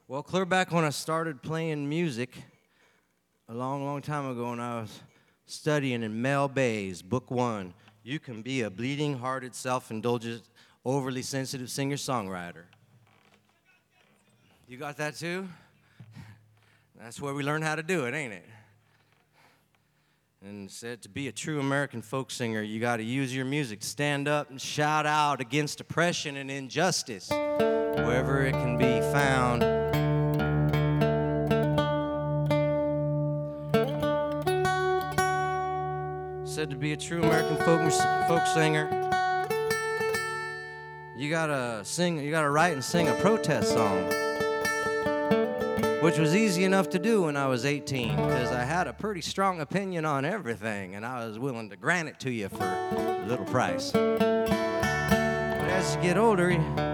Well, clear back when I started playing music, a long, long time ago, when I was studying in Mel Bay's Book 1, You Can Be a Bleeding-Hearted, Self-Indulgent, Overly Sensitive Singer-Songwriter. You got that too? That's where we learn how to do it, ain't it? And said to be a true American folk singer, you got to use your music to stand up and shout out against oppression and injustice, wherever it can be found. Said to be a true American folk singer, you gotta write and sing a protest song, which was easy enough to do when I was 18, because I had a pretty strong opinion on everything, and I was willing to grant it to you for a little price. But as you get older,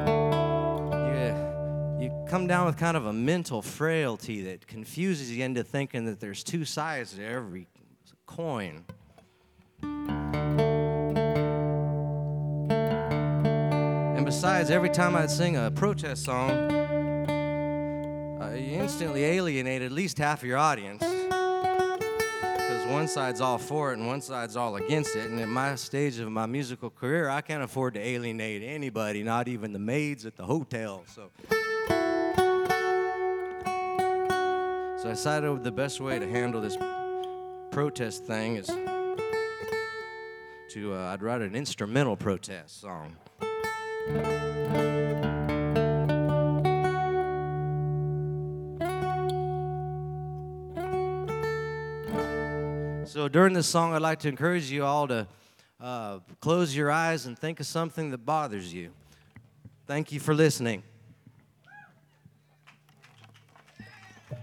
you come down with kind of a mental frailty that confuses you into thinking that there's two sides to every coin. And besides, every time I'd sing a protest song, you instantly alienate at least half of your audience, because one side's all for it and one side's all against it. And at my stage of my musical career, I can't afford to alienate anybody, not even the maids at the hotel. So I decided the best way to handle this protest thing is I'd write an instrumental protest song. So during this song, I'd like to encourage you all to close your eyes and think of something that bothers you. Thank you for listening.